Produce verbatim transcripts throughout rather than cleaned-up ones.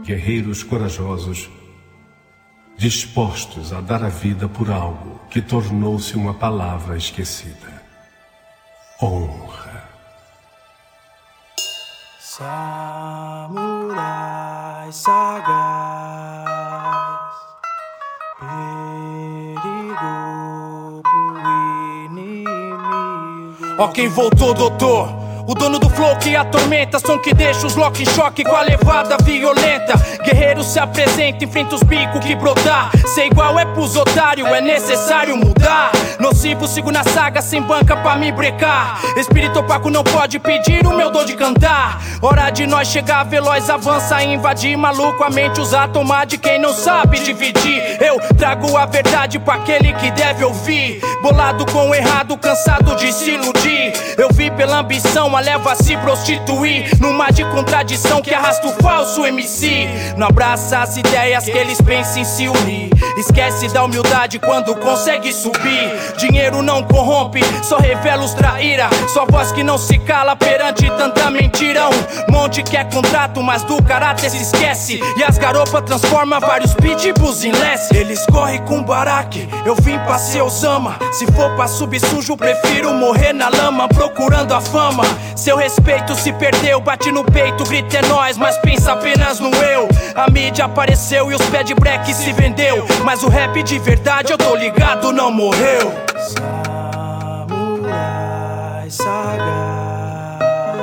guerreiros corajosos, dispostos a dar a vida por algo que tornou-se uma palavra esquecida. Honra. Samurai sagaz, perigo pro inimigo. Ó quem voltou, doutor, o dono do flow que atormenta, som que deixa os lock em choque com a levada violenta. Guerreiro se apresenta, enfrenta os bicos que brotar. Ser igual é pros otários, é necessário mudar. Nocivo, sigo na saga, sem banca pra me brecar. Espírito opaco não pode pedir o meu dom de cantar. Hora de nós chegar veloz, avança, invadir. Maluco, a mente usa tomar de quem não sabe dividir. Eu trago a verdade pra aquele que deve ouvir. Bolado com o errado, cansado de se iludir. Eu vi pela ambição, leva a se prostituir numa de contradição que arrasta o falso M C. Não abraça as ideias que eles pensam em se unir. Esquece da humildade quando consegue subir. Dinheiro não corrompe, só revela os traíra. Sua voz que não se cala perante tanta mentira. Um monte quer contrato, mas do caráter se esquece. E as garopas transformam vários pitbulls em less. Eles correm com baraque, eu vim pra ser Osama. Se for pra subir sujo, prefiro morrer na lama procurando a fama. Seu respeito se perdeu, bate no peito, grita é nóis, mas pensa apenas no eu. A mídia apareceu e os pé de break se vendeu, mas o rap de verdade eu tô ligado não morreu. Samurai sagaz,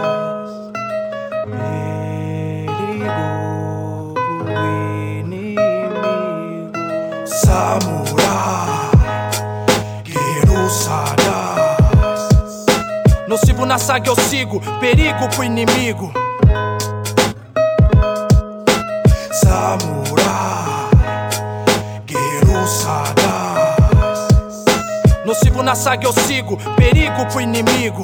perigo pro inimigo. Samurai, guerreiro sagaz. Nocivo na saga eu sigo, perigo pro inimigo. Samurai, guerreiro sagaz. Nocivo na saga eu sigo, perigo pro inimigo.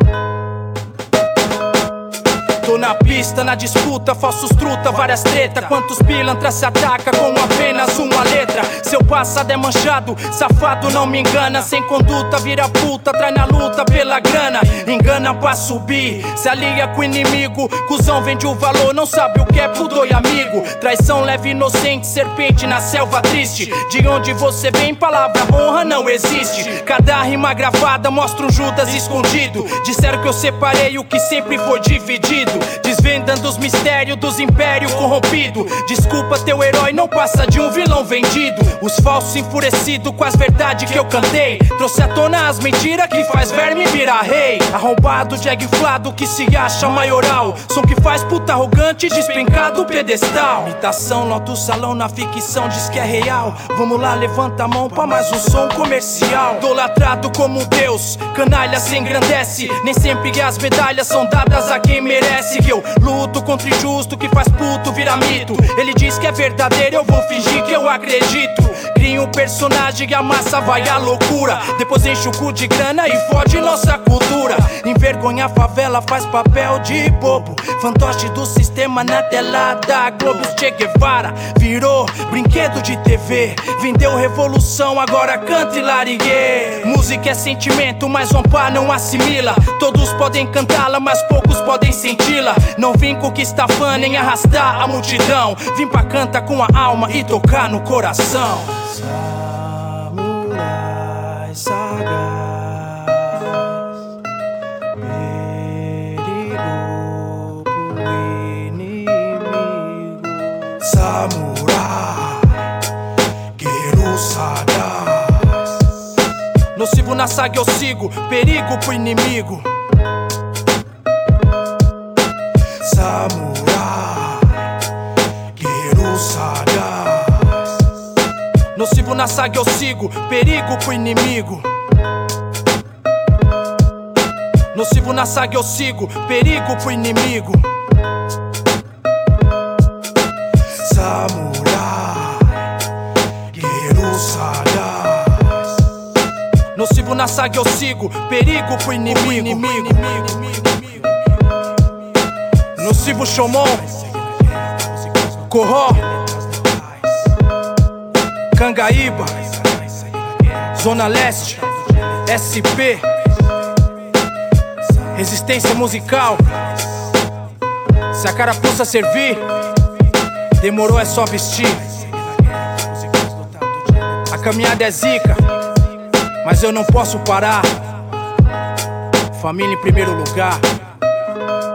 Tô na pista, na disputa, falsos truta, várias treta. Quantos pilantras se ataca com apenas uma letra. Seu passado é manchado, safado não me engana. Sem conduta vira puta, trai na luta pela grana. Engana pra subir, se alia com o inimigo. Cusão vende o valor, não sabe o que é pudor e amigo. Traição leve inocente, serpente na selva triste. De onde você vem, palavra honra não existe. Cada rima gravada mostra um Judas escondido. Disseram que eu separei o que sempre foi dividido. Desvendando os mistérios dos impérios corrompidos. Desculpa, teu herói não passa de um vilão vendido. Os falsos enfurecidos com as verdades que eu cantei. Trouxe à tona as mentiras que faz verme virar rei. Arrombado, jeguiflado que se acha maioral. Som que faz puta arrogante despencar do pedestal. Imitação, nota o salão na ficção diz que é real. Vamos lá, levanta a mão pra mais um som comercial. Idolatrado como Deus, canalha se engrandece. Nem sempre as medalhas são dadas a quem merece. Que eu luto contra o injusto que faz puto virar mito. Ele diz que é verdadeiro, eu vou fingir que eu acredito. Cria um personagem e a massa vai à loucura. Depois enche o cu de grana e fode nossa cultura. Envergonha a favela, faz papel de bobo. Fantoche do sistema na tela da Globo. Che Guevara virou brinquedo de T V. Vendeu revolução, agora canta e larigue. Música é sentimento, mas um pá não assimila. Todos podem cantá-la, mas poucos podem senti-la. Não vim conquistar fã, nem arrastar a multidão. Vim pra cantar com a alma e tocar no coração. Samurai sagaz, perigo pro inimigo. Samurai, guerreiro sagaz. Nocivo na saga eu sigo, perigo pro inimigo. Samurai, guerreiro sagaz. Nocivo na saga eu sigo, perigo pro inimigo. Nocivo na saga eu sigo, perigo pro inimigo. Samurai, guerreiro sagaz. Nocivo na saga eu sigo, perigo pro inimigo. Nocivo Shomon, Corró, Cangaíba, Zona Leste, S P, Resistência musical. Se a carapuça servir, Demorou é só vestir. A caminhada é zica, mas eu não posso parar. Família em primeiro lugar.